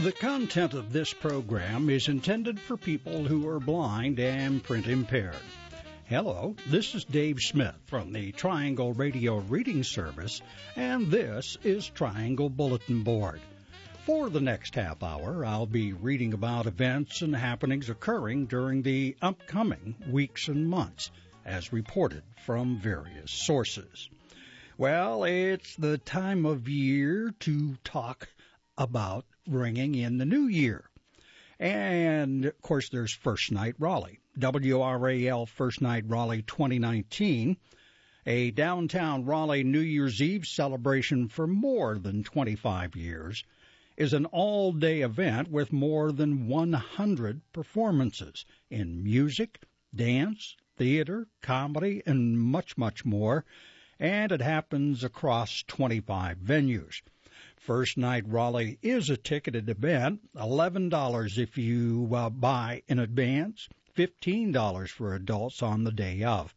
The content of this program is intended for people who are blind and print impaired. Hello, this is Dave Smith from the Triangle Radio Reading Service, and this is Triangle Bulletin Board. For the next half hour, I'll be reading about events and happenings occurring during the upcoming weeks and months, as reported from various sources. Well, it's the time of year to talk about bringing in the new year. And, of course, there's First Night Raleigh, WRAL First Night Raleigh 2019, a downtown Raleigh New Year's Eve celebration for more than 25 years, is an all-day event with more than 100 performances in music, dance, theater, comedy, and much, much more, and it happens across 25 venues. First Night Raleigh is a ticketed event, $11 if you buy in advance, $15 for adults on the day of.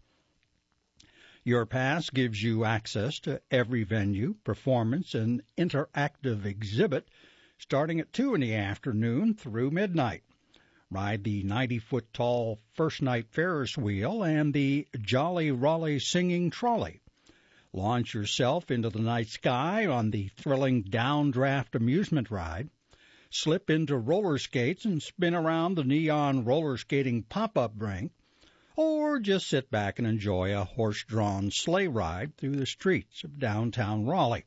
Your pass gives you access to every venue, performance, and interactive exhibit starting at 2 in the afternoon through midnight. Ride the 90-foot-tall First Night Ferris wheel and the Jolly Raleigh Singing Trolley. Launch yourself into the night sky on the thrilling Downdraft amusement ride. Slip into roller skates and spin around the neon roller skating pop-up rink. Or just sit back and enjoy a horse-drawn sleigh ride through the streets of downtown Raleigh.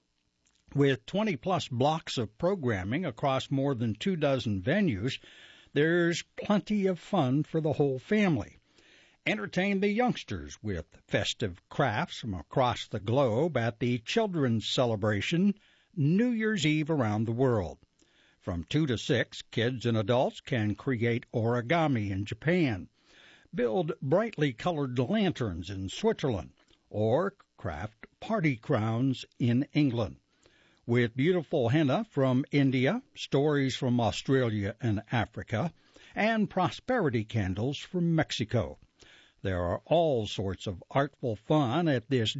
With 20-plus blocks of programming across more than 24 venues, there's plenty of fun for the whole family. Entertain the youngsters with festive crafts from across the globe at the Children's Celebration New Year's Eve around the world. From 2 to 6, kids and adults can create origami in Japan, build brightly colored lanterns in Switzerland, or craft party crowns in England. With beautiful henna from India, stories from Australia and Africa, and prosperity candles from Mexico. There are all sorts of artful fun at this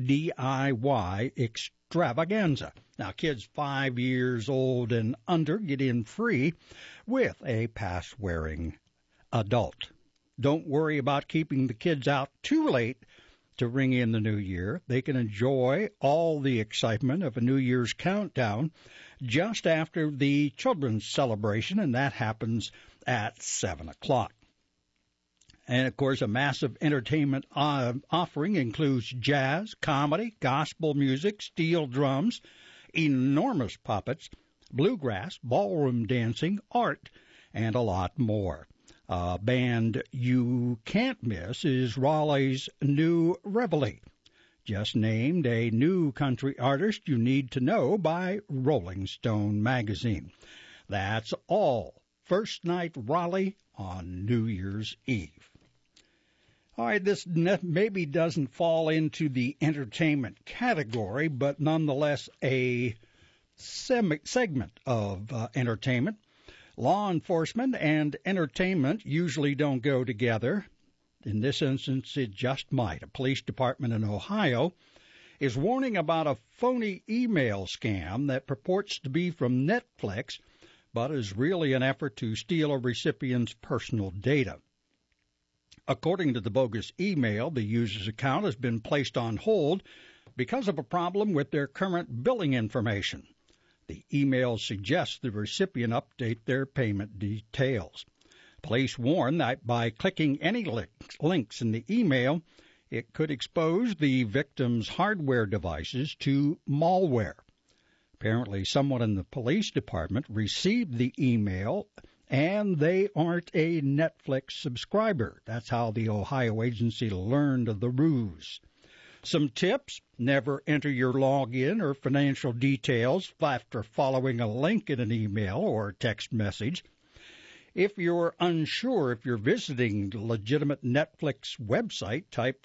DIY extravaganza. Now, kids 5 years old and under get in free with a pass-wearing adult. Don't worry about keeping the kids out too late to ring in the new year. They can enjoy all the excitement of a New Year's countdown just after the children's celebration, and that happens at 7 o'clock. And, of course, a massive entertainment offering includes jazz, comedy, gospel music, steel drums, enormous puppets, bluegrass, ballroom dancing, art, and a lot more. A band you can't miss is Raleigh's New Reveille, just named a new country artist you need to know by Rolling Stone magazine. That's all. First Night Raleigh on New Year's Eve. All right, this maybe doesn't fall into the entertainment category, but nonetheless a segment of entertainment. Law enforcement and entertainment usually don't go together. In this instance, it just might. A police department in Ohio is warning about a phony email scam that purports to be from Netflix, but is really an effort to steal a recipient's personal data. According to the bogus email, the user's account has been placed on hold because of a problem with their current billing information. The email suggests the recipient update their payment details. Police warn that by clicking any links in the email, it could expose the victim's hardware devices to malware. Apparently, someone in the police department received the email, and they aren't a Netflix subscriber. That's how the Ohio agency learned of the ruse. Some tips: never enter your login or financial details after following a link in an email or text message. If you're unsure if you're visiting the legitimate Netflix website, type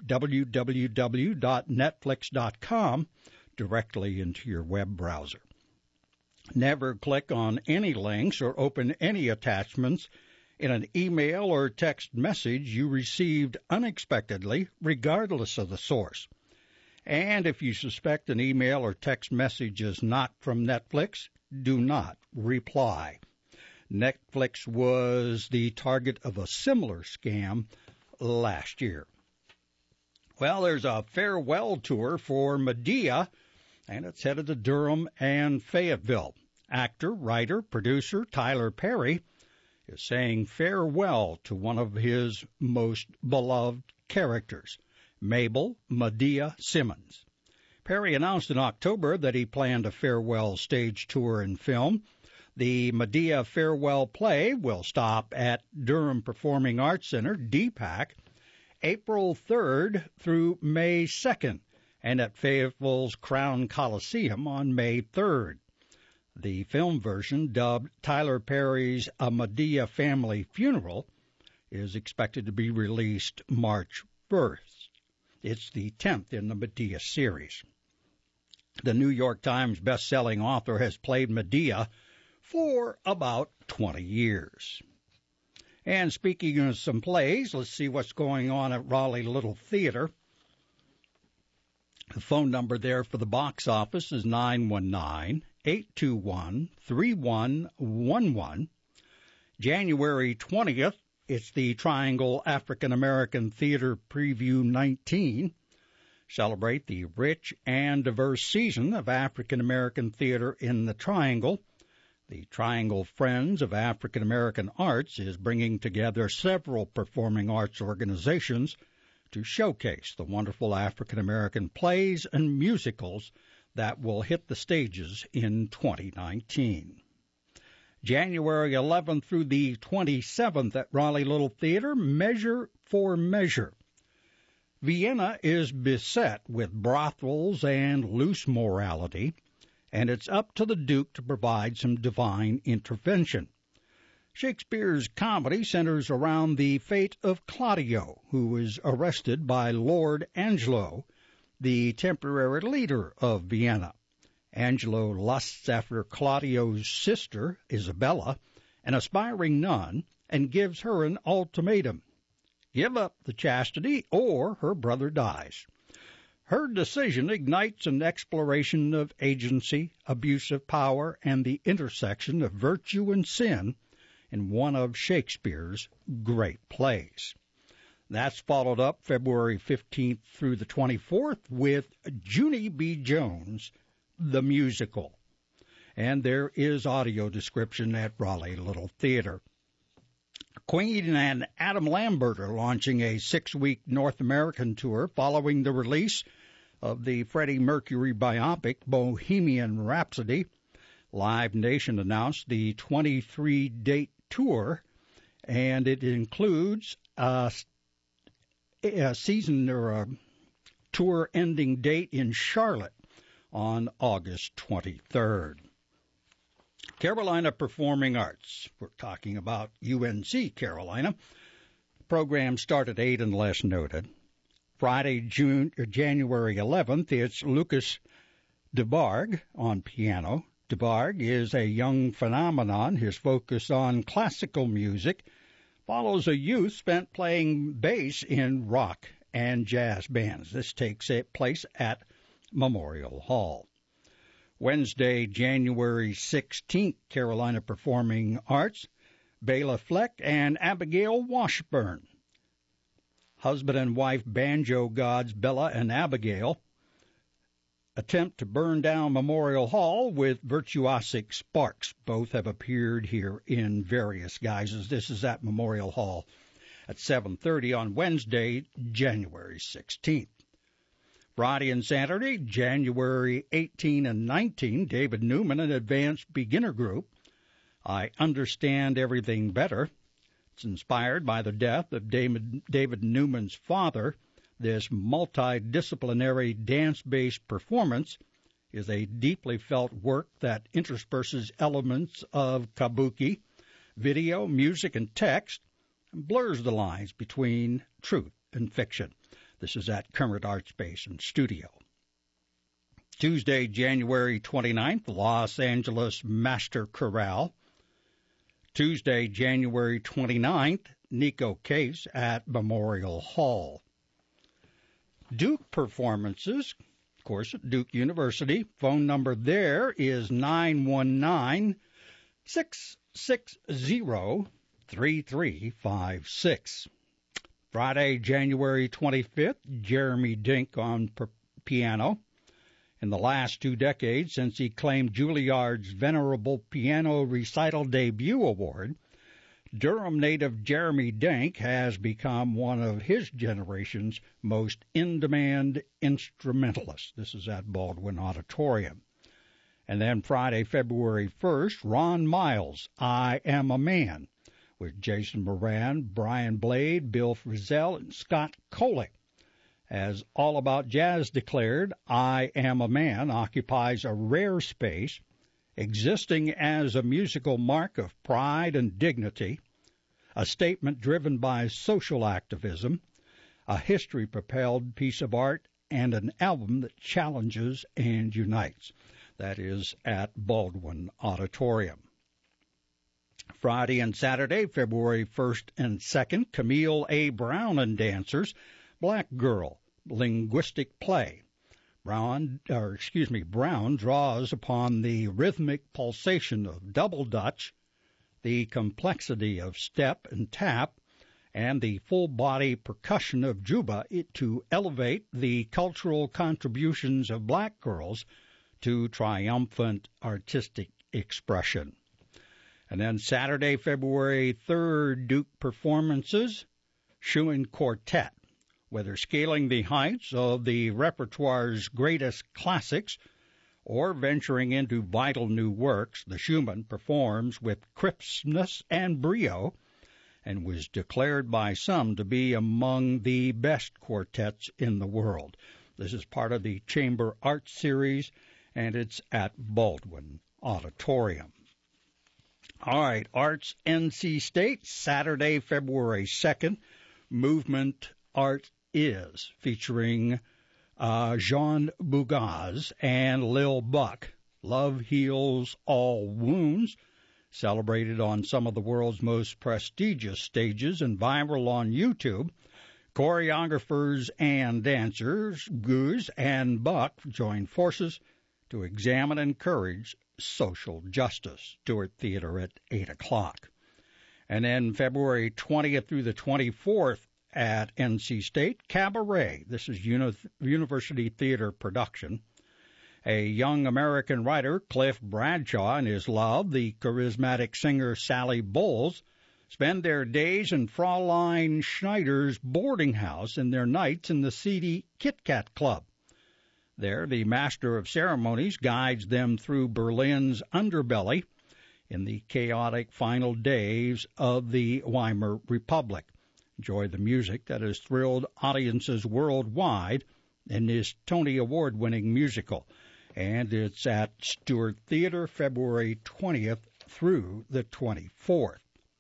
www.netflix.com directly into your web browser. Never click on any links or open any attachments in an email or text message you received unexpectedly, regardless of the source. And if you suspect an email or text message is not from Netflix, do not reply. Netflix was the target of a similar scam last year. Well, there's a farewell tour for Madea, and it's headed to Durham and Fayetteville. Actor, writer, producer Tyler Perry is saying farewell to one of his most beloved characters, Mabel Madea Simmons. Perry announced in October that he planned a farewell stage tour and film. The Madea farewell play will stop at Durham Performing Arts Center, DPAC, April 3rd through May 2nd, and at Fayetteville's Crown Coliseum on May 3rd. The film version, dubbed Tyler Perry's A Madea Family Funeral, is expected to be released March 1st. It's the 10th in the Madea series. The New York Times best-selling author has played Madea for about 20 years. And speaking of some plays, let's see what's going on at Raleigh Little Theater. The phone number there for the box office is 919-821-3111. January 20th, it's the Triangle African American Theater Preview 19. Celebrate the rich and diverse season of African American theater in the Triangle. The Triangle Friends of African American Arts is bringing together several performing arts organizations to showcase the wonderful African American plays and musicals that will hit the stages in 2019. January 11th through the 27th at Raleigh Little Theater, Measure for Measure. Vienna is beset with brothels and loose morality, and it's up to the Duke to provide some divine intervention. Shakespeare's comedy centers around the fate of Claudio, who is arrested by Lord Angelo, the temporary leader of Vienna. Angelo lusts after Claudio's sister, Isabella, an aspiring nun, and gives her an ultimatum. Give up the chastity or her brother dies. Her decision ignites an exploration of agency, abuse of power, and the intersection of virtue and sin in one of Shakespeare's great plays. That's followed up February 15th through the 24th with Junie B. Jones, the musical. And there is audio description at Raleigh Little Theater. Queen and Adam Lambert are launching a 6-week North American tour following the release of the Freddie Mercury biopic Bohemian Rhapsody. Live Nation announced the 23-date tour, and it includes a season or a tour ending date in Charlotte on August 23rd. Carolina Performing Arts. We're talking about UNC Carolina. The program started at 8 unless noted. Friday, January 11th, it's Lucas DeBarg on piano. DeBarg is a young phenomenon. His focus on classical music follows a youth spent playing bass in rock and jazz bands. This takes place at Memorial Hall. Wednesday, January 16th, Carolina Performing Arts, Bela Fleck and Abigail Washburn. Husband and wife banjo gods Bella and Abigail attempt to burn down Memorial Hall with virtuosic sparks. Both have appeared here in various guises. This is at Memorial Hall at 7:30 on Wednesday, January 16th. Friday and Saturday, January 18 and 19, David Newman, an advanced beginner group. I Understand Everything Better. It's inspired by the death of David Newman's father. This multidisciplinary dance-based performance is a deeply felt work that intersperses elements of kabuki, video, music, and text, and blurs the lines between truth and fiction. This is at Kermit Art Space and Studio. Tuesday, January 29th, Los Angeles Master Chorale. Tuesday, January 29th, Nico Case at Memorial Hall. Duke performances, of course, at Duke University. Phone number there is 919-6 860-3356. Friday, January 25th, Jeremy Dink on piano. In the last 2 decades since he claimed Juilliard's Venerable Piano Recital Debut Award, Durham native Jeremy Dink has become one of his generation's most in-demand instrumentalists. This is at Baldwin Auditorium. And then Friday, February 1st, Ron Miles, I Am a Man, with Jason Moran, Brian Blade, Bill Frisell, and Scott Kolick. As All About Jazz declared, I Am a Man occupies a rare space, existing as a musical mark of pride and dignity, a statement driven by social activism, a history-propelled piece of art, and an album that challenges and unites. That is at Baldwin Auditorium. Friday and Saturday, February 1st and 2nd, Camille A. Brown and Dancers, Black Girl, linguistic play. Brown draws upon the rhythmic pulsation of double Dutch, the complexity of step and tap, and the full-body percussion of Juba to elevate the cultural contributions of black girls to triumphant artistic expression. And then Saturday, February 3rd, Duke performances, Schumann Quartet. Whether scaling the heights of the repertoire's greatest classics or venturing into vital new works, the Schumann performs with crispness and brio and was declared by some to be among the best quartets in the world. This is part of the Chamber Arts Series, and it's at Baldwin Auditorium. All right, Arts NC State, Saturday, February 2nd, Movement Art Is, featuring Jean Bougaz and Lil Buck. Love Heals All Wounds, celebrated on some of the world's most prestigious stages and viral on YouTube. Choreographers and dancers, Goose and Buck, join forces to examine and encourage social justice. Stewart Theater at 8 o'clock. And then February 20th through the 24th at NC State, Cabaret. This is University Theater production. A young American writer, Cliff Bradshaw, and his love, the charismatic singer Sally Bowles, spend their days in Fraulein Schneider's boarding house and their nights in the seedy Kit Kat Club. There, the master of ceremonies guides them through Berlin's underbelly in the chaotic final days of the Weimar Republic. Enjoy the music that has thrilled audiences worldwide in this Tony Award-winning musical. And it's at Stewart Theater, February 20th through the 24th.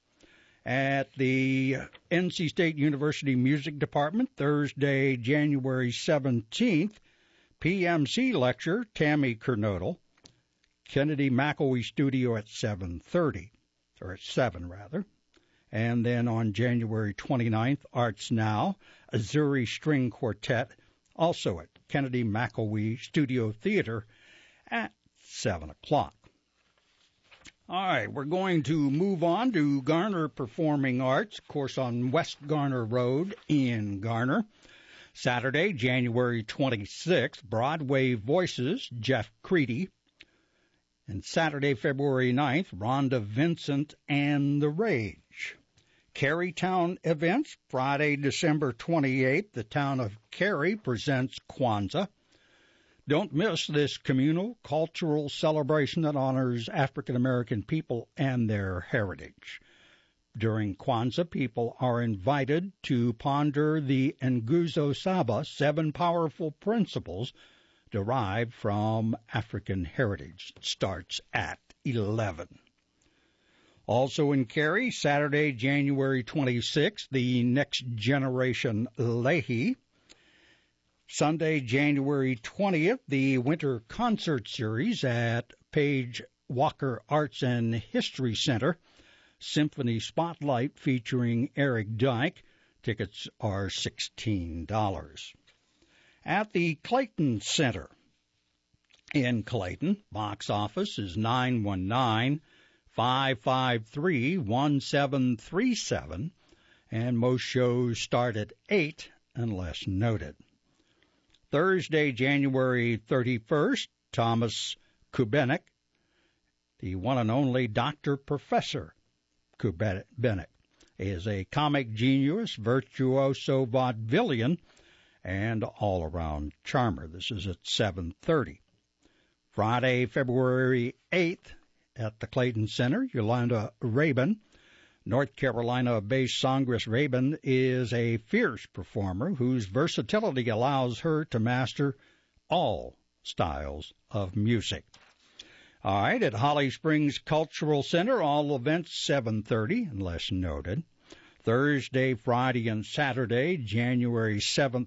At the NC State University Music Department, Thursday, January 17th, PMC lecture, Tammy Kernodle, Kennedy McElwee Studio at 7:30, or at 7 rather. And then on January 29th, Arts Now, Azuri String Quartet, also at Kennedy McElwee Studio Theater at 7 o'clock. All right, we're going to move on to Garner Performing Arts, of course, on West Garner Road in Garner. Saturday, January 26th, Broadway Voices, Jeff Creedy. And Saturday, February 9th, Rhonda Vincent and the Rage. Carytown events, Friday, December 28th, the town of Cary presents Kwanzaa. Don't miss this communal cultural celebration that honors African American people and their heritage. During Kwanzaa, people are invited to ponder the Nguzo Saba, 7 powerful principles derived from African heritage. It starts at 11. Also in Cary, Saturday, January 26th, the Next Generation Leahy. Sunday, January 20th, the Winter Concert Series at Page Walker Arts and History Center. Symphony Spotlight featuring Eric Dyke. Tickets are $16. At the Clayton Center in Clayton, box office is 919 553-1737, and most shows start at 8 unless noted. Thursday, January 31st, Thomas Kubenik, the one and only Dr. Professor Kubenik, is a comic genius, virtuoso vaudevillian, and all-around charmer. This is at 7:30. Friday, February 8th, at the Clayton Center, Yolanda Rabin, North Carolina-based songstress Rabin is a fierce performer whose versatility allows her to master all styles of music. All right, at Holly Springs Cultural Center, all events 7:30, unless noted. Thursday, Friday, and Saturday, January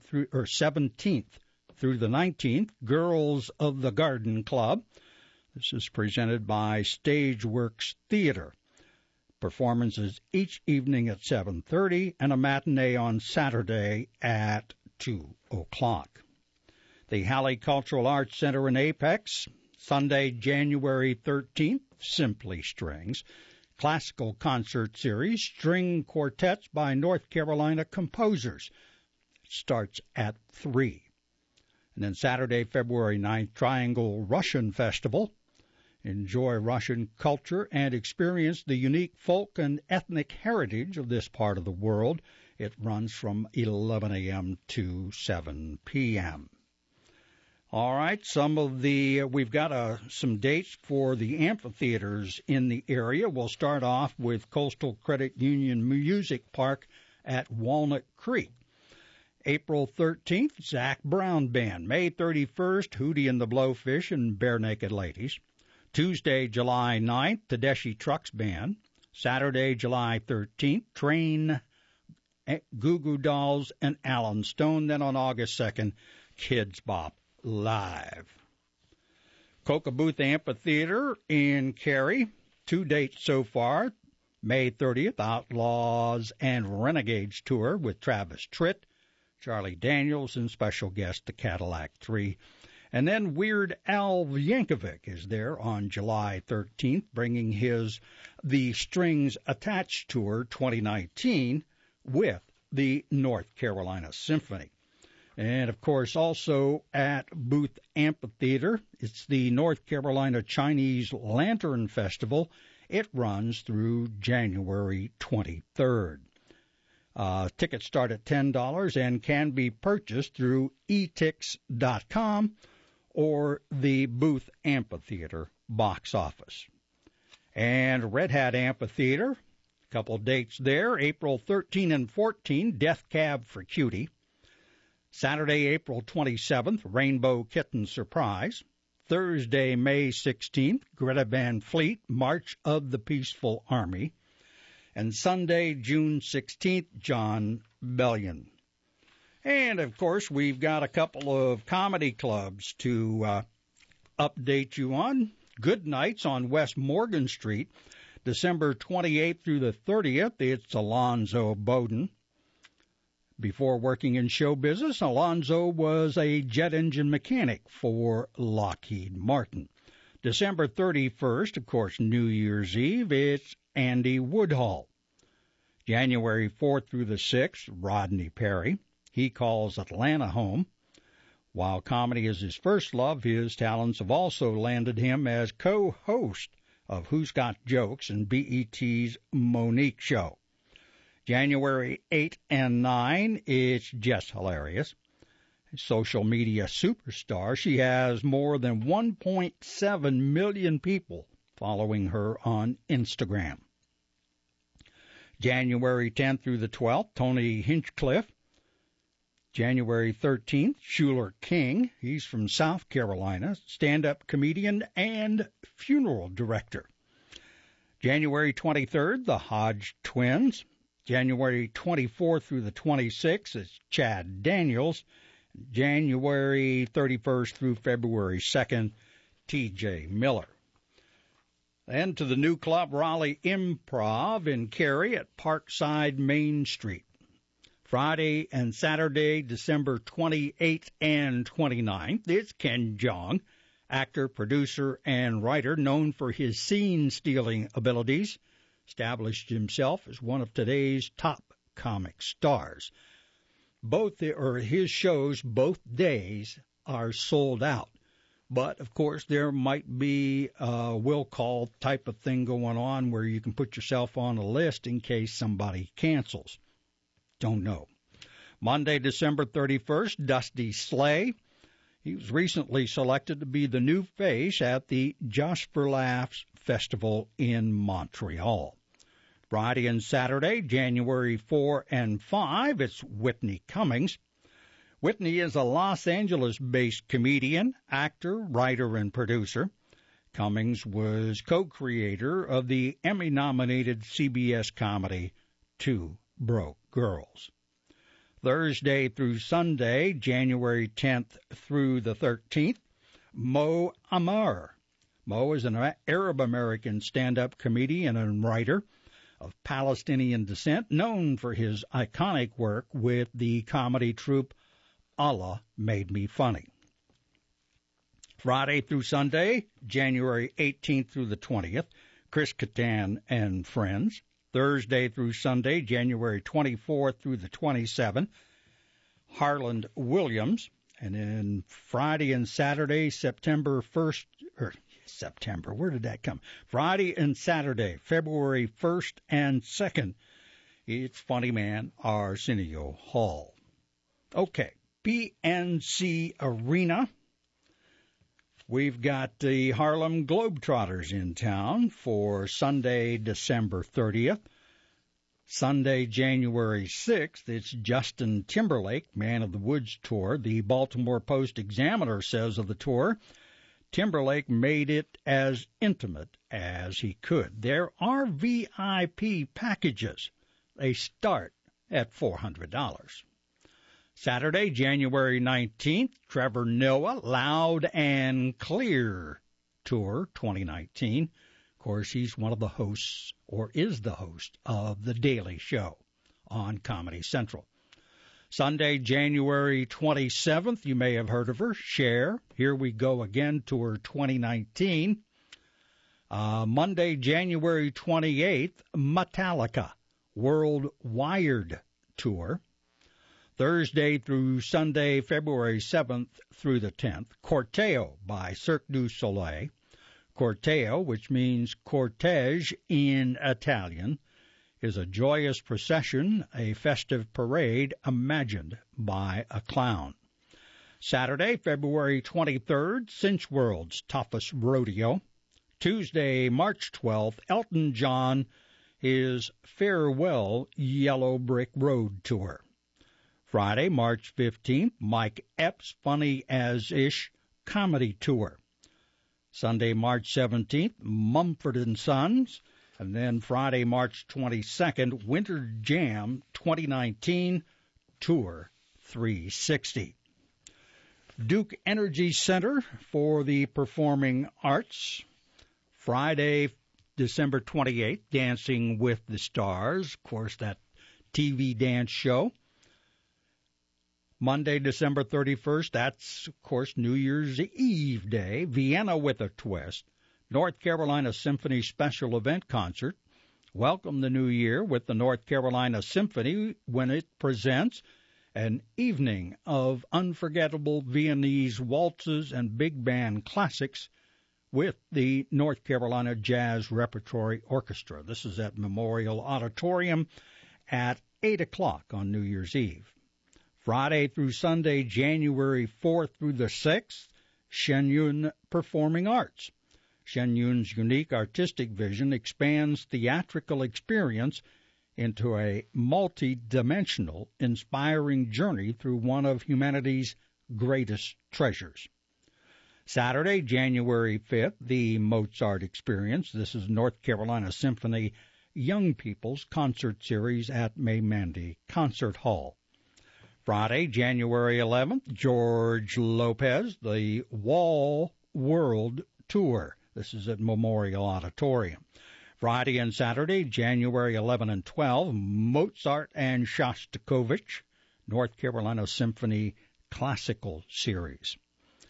17th through the 19th, Girls of the Garden Club. This is presented by Stageworks Theater. Performances each evening at 7:30 and a matinee on Saturday at 2 o'clock. The Halley Cultural Arts Center in Apex, Sunday, January 13th, Simply Strings. Classical concert series, string quartets by North Carolina composers. It starts at 3. And then Saturday, February 9th, Triangle Russian Festival. Enjoy Russian culture and experience the unique folk and ethnic heritage of this part of the world. It runs from 11 a.m. to 7 p.m. All right, we've got some dates for the amphitheaters in the area. We'll start off with Coastal Credit Union Music Park at Walnut Creek. April 13th, Zach Brown Band. May 31st, Hootie and the Blowfish and Bare Naked Ladies. Tuesday, July 9th, Tedeschi Trucks Band. Saturday, July 13th, Train, Goo Goo Dolls, and Alan Stone. Then on August 2nd, Kids Bop Live. Coca Booth Amphitheater in Cary. 2 dates so far. May 30th, Outlaws and Renegades Tour with Travis Tritt, Charlie Daniels, and special guest the Cadillac 3. And then Weird Al Yankovic is there on July 13th, bringing The Strings Attached Tour 2019 with the North Carolina Symphony. And, of course, also at Booth Amphitheater, it's the North Carolina Chinese Lantern Festival. It runs through January 23rd. Tickets start at $10 and can be purchased through etix.com or the Booth Amphitheater box office. And Red Hat Amphitheater, a couple dates there, April 13 and 14, Death Cab for Cutie. Saturday, April 27th, Rainbow Kitten Surprise. Thursday, May 16th, Greta Van Fleet, March of the Peaceful Army. And Sunday, June 16th, John Bellion. And, of course, we've got a couple of comedy clubs to update you on. Good Nights on West Morgan Street, December 28th through the 30th. It's Alonzo Bowden. Before working in show business, Alonzo was a jet engine mechanic for Lockheed Martin. December 31st, of course, New Year's Eve, it's Andy Woodhull. January 4th through the 6th, Rodney Perry. He calls Atlanta home. While comedy is his first love, his talents have also landed him as co-host of Who's Got Jokes and BET's Monique Show. January 8 and 9, it's Just Hilarious. Social media superstar. She has more than 1.7 million people following her on Instagram. January 10th through the 12th, Tony Hinchcliffe. January 13th, Shuler King. He's from South Carolina, stand-up comedian and funeral director. January 23rd, the Hodge Twins. January 24th through the 26th is Chad Daniels. January 31st through February 2nd, T.J. Miller. Then to the new club, Raleigh Improv in Cary at Parkside Main Street. Friday and Saturday, December 28th and 29th, it's Ken Jeong Actor, producer, and writer known for his scene-stealing abilities, established himself as one of today's top comic stars. His shows both days are sold out. But, of course, there might be a will call type of thing going on where you can put yourself on a list in case somebody cancels. Don't know. Monday, December 31st, Dusty Slay. He was recently selected to be the new face at the Just for Laughs Festival in Montreal. Friday and Saturday, January 4 and 5, it's Whitney Cummings. Whitney is a Los Angeles-based comedian, actor, writer, and producer. Cummings was co-creator of the Emmy-nominated CBS comedy Two Broke Girls. Thursday through Sunday, January 10th through the 13th, Mo Amer. Mo is an Arab-American stand-up comedian and writer of Palestinian descent, known for his iconic work with the comedy troupe Allah Made Me Funny. Friday through Sunday, January 18th through the 20th, Chris Kattan and Friends. Thursday through Sunday, January 24th through the 27th, Harland Williams. And then Friday and Saturday, September 1st, where did that come? Friday and Saturday, February 1st and 2nd, it's Funny Man Arsenio Hall. Okay. PNC Arena. We've got the Harlem Globetrotters in town for Sunday, December 30th. Sunday, January 6th, it's Justin Timberlake, Man of the Woods Tour. The Baltimore Post-Examiner says of the tour, Timberlake made it as intimate as he could. There are VIP packages. They start at $400. Saturday, January 19th, Trevor Noah, Loud and Clear Tour 2019. Of course, he's one of the hosts, or is the host, of The Daily Show on Comedy Central. Sunday, January 27th, you may have heard of her, Cher, Here We Go Again Tour 2019. Monday, January 28th, Metallica, World Wired Tour. Thursday through Sunday, February 7th through the 10th, Corteo by Cirque du Soleil. Corteo, which means cortege in Italian, is a joyous procession, a festive parade imagined by a clown. Saturday, February 23rd, Cinch World's Toughest Rodeo. Tuesday, March 12th, Elton John, his Farewell Yellow Brick Road Tour. Friday, March 15th, Mike Epps' Funny As Ish Comedy Tour. Sunday, March 17th, Mumford & Sons. And then Friday, March 22nd, Winter Jam 2019 Tour 360. Duke Energy Center for the Performing Arts. Friday, December 28th, Dancing with the Stars. Of course, that TV dance show. Monday, December 31st, that's, of course, New Year's Eve Day, Vienna with a Twist, North Carolina Symphony Special Event Concert. Welcome the new year with the North Carolina Symphony when it presents an evening of unforgettable Viennese waltzes and big band classics with the North Carolina Jazz Repertory Orchestra. This is at Memorial Auditorium at 8 o'clock on New Year's Eve. Friday through Sunday, January 4th through the 6th, Shenyun Performing Arts. Shenyun's unique artistic vision expands theatrical experience into a multi-dimensional, inspiring journey through one of humanity's greatest treasures. Saturday, January 5th, the Mozart Experience. This is North Carolina Symphony Young People's Concert Series at May Mandy Concert Hall. Friday, January 11th, George Lopez, the Wall World Tour. This is at Memorial Auditorium. Friday and Saturday, January 11 and 12, Mozart and Shostakovich, North Carolina Symphony Classical Series.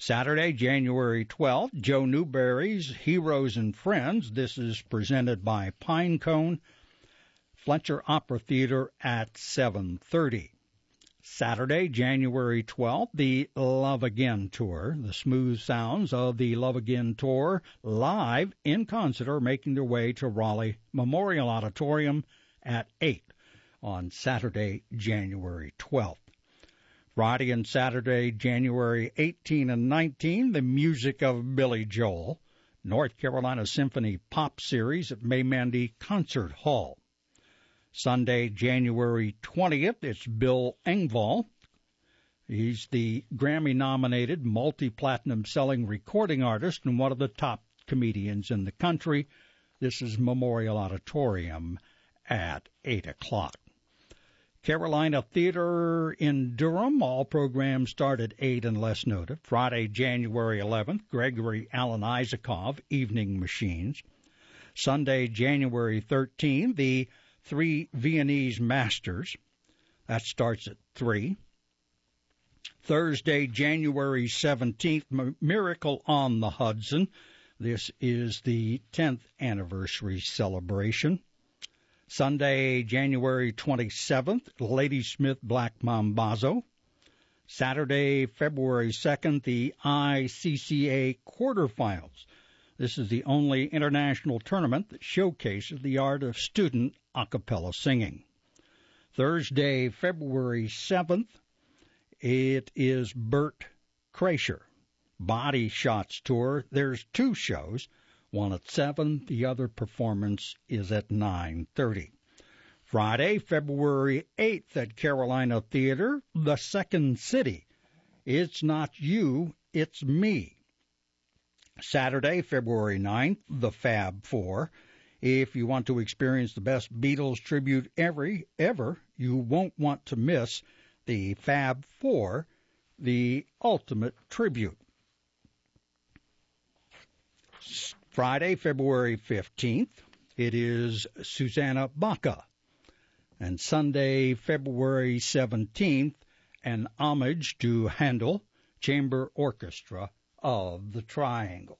Saturday, January 12th, Joe Newberry's Heroes and Friends. This is presented by Pinecone Fletcher Opera Theater at 7:30. Saturday, January 12th, the Love Again Tour. The smooth sounds of the Love Again Tour live in concert are making their way to Raleigh Memorial Auditorium at 8 on Saturday, January 12th. Friday and Saturday, January 18 and 19, the music of Billy Joel, North Carolina Symphony Pop Series at Maymandy Concert Hall. Sunday, January 20th, it's Bill Engvall. He's the Grammy-nominated, multi-platinum selling recording artist and one of the top comedians in the country. This is Memorial Auditorium at 8 o'clock. Carolina Theater in Durham. All programs start at 8 unless noted. Friday, January 11th, Gregory Alan Isakov, Evening Machines. Sunday, January 13th, the Three Viennese Masters. That starts at 3. Thursday, January 17th, Miracle on the Hudson. This is the 10th anniversary celebration. Sunday, January 27th, Ladysmith Black Mambazo. Saturday, February 2nd, the ICCA quarterfinals. This is the only international tournament that showcases the art of student a cappella singing. Thursday, February 7th, it is Bert Kreischer, Body Shots Tour. There's 2 shows. One at 7, the other performance is at 9:30. Friday, February 8th at Carolina Theater, The Second City. It's Not You, It's Me. Saturday, February 9th, The Fab Four. If you want to experience the best Beatles tribute ever, you won't want to miss the Fab Four, the ultimate tribute. Friday, February 15th, it is Susanna Baca. And Sunday, February 17th, an homage to Handel, Chamber Orchestra of the Triangle.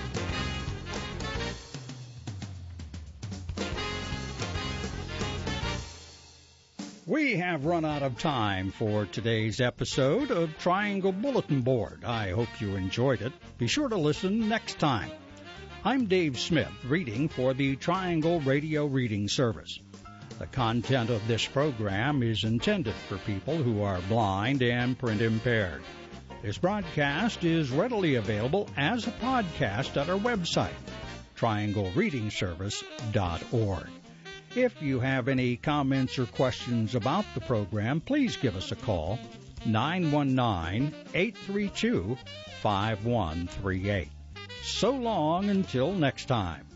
We have run out of time for today's episode of Triangle Bulletin Board. I hope you enjoyed it. Be sure to listen next time. I'm Dave Smith, reading for the Triangle Radio Reading Service. The content of this program is intended for people who are blind and print impaired. This broadcast is readily available as a podcast at our website, trianglereadingservice.org. If you have any comments or questions about the program, please give us a call, 919-832-5138. So long until next time.